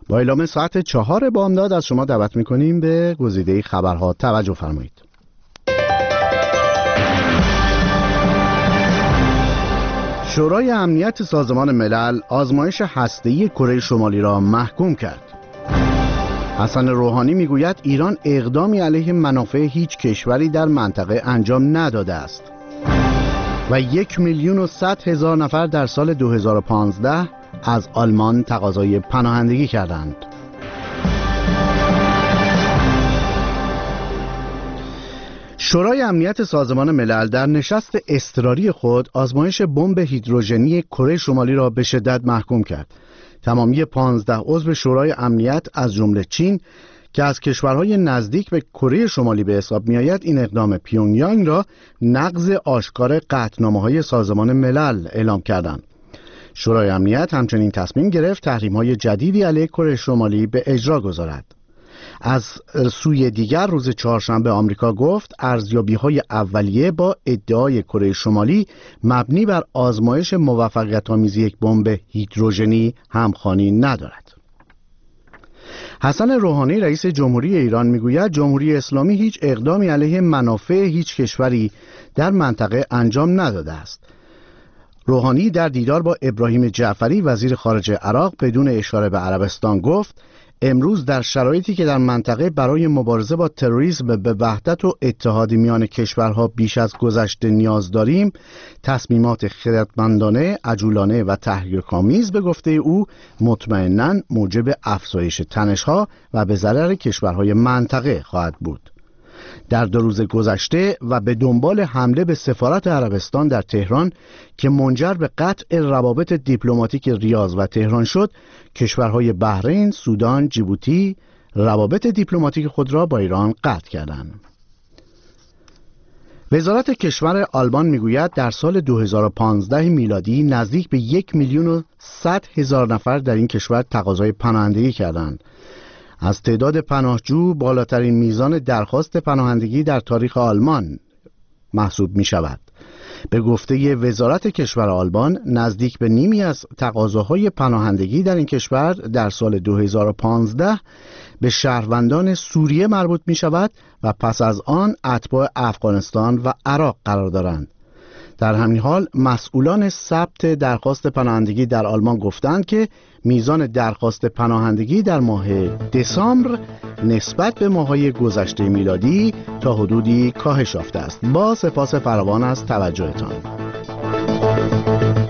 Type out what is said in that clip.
با اعلام ساعت 4 بامداد از شما دعوت میکنیم به گزیده خبرها توجه فرمایید. شورای امنیت سازمان ملل آزمایش هسته‌ای کره شمالی را محکوم کرد. حسن روحانی میگوید ایران اقدامی علیه منافع هیچ کشوری در منطقه انجام نداده است. و 1,100,000 نفر در سال 2015 از آلمان تقاضای پناهندگی کردند. شورای امنیت سازمان ملل در نشست اضطراری خود آزمایش بمب هیدروژنی کره شمالی را به شدت محکوم کرد. تمامی 15 عضو شورای امنیت از جمله چین که از کشورهای نزدیک به کره شمالی به حساب می‌آید این اقدام پیونگیانگ را نقض آشکار قطعنامه‌های سازمان ملل اعلام کردند. شورای امنیت همچنین تصمیم گرفت تحریم‌های جدیدی علیه کره شمالی به اجرا گذارد. از سوی دیگر روز چهارشنبه آمریکا گفت ارزیابی‌های اولیه با ادعای کره شمالی مبنی بر آزمایش موفقیت‌آمیز یک بمب هیدروژنی همخوانی ندارد. حسن روحانی رئیس جمهوری ایران میگوید جمهوری اسلامی هیچ اقدامی علیه منافع هیچ کشوری در منطقه انجام نداده است. روحانی در دیدار با ابراهیم جعفری وزیر خارجه عراق بدون اشاره به عربستان گفت امروز در شرایطی که در منطقه برای مبارزه با تروریسم به وحدت و اتحاد میان کشورها بیش از گذشته نیاز داریم، تصمیمات خردمندانه، عجولانه و تحریک‌آمیز به گفته او مطمئناً موجب افزایش تنش‌ها و به ضرر کشورهای منطقه خواهد بود. در 2 روز گذشته و به دنبال حمله به سفارت عربستان در تهران که منجر به قطع روابط دیپلماتیک ریاض و تهران شد، کشورهای بحرین، سودان، جیبوتی روابط دیپلماتیک خود را با ایران قطع کردند. وزارت کشور آلمان میگوید در سال 2015 میلادی نزدیک به 1,100,000 نفر در این کشور تقاضای پناهندگی کردند. از تعداد پناهجو بالاترین میزان درخواست پناهندگی در تاریخ آلمان محسوب می شود. به گفته وزارت کشور آلمان نزدیک به نیمی از تقاضاهای پناهندگی در این کشور در سال 2015 به شهروندان سوریه مربوط می شود و پس از آن اتباع افغانستان و عراق قرار دارند. در همین حال مسئولان ثبت درخواست پناهندگی در آلمان گفتند که میزان درخواست پناهندگی در ماه دسامبر نسبت به ماه‌های گذشته میلادی تا حدودی کاهش یافته است. با سپاس فراوان از توجهتان.